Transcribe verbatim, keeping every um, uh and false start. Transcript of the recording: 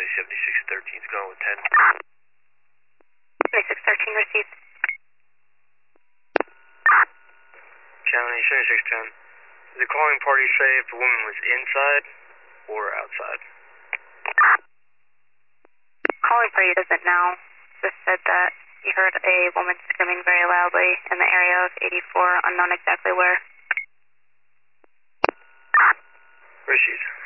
County seventy-six thirteen is going with ten. seventy-six thirteen received. County seventy-six ten. Did the calling party say if the woman was inside or outside? Calling party doesn't know. Just said that he heard a woman screaming very loudly in the area of eighty-four, unknown exactly where. Where is she?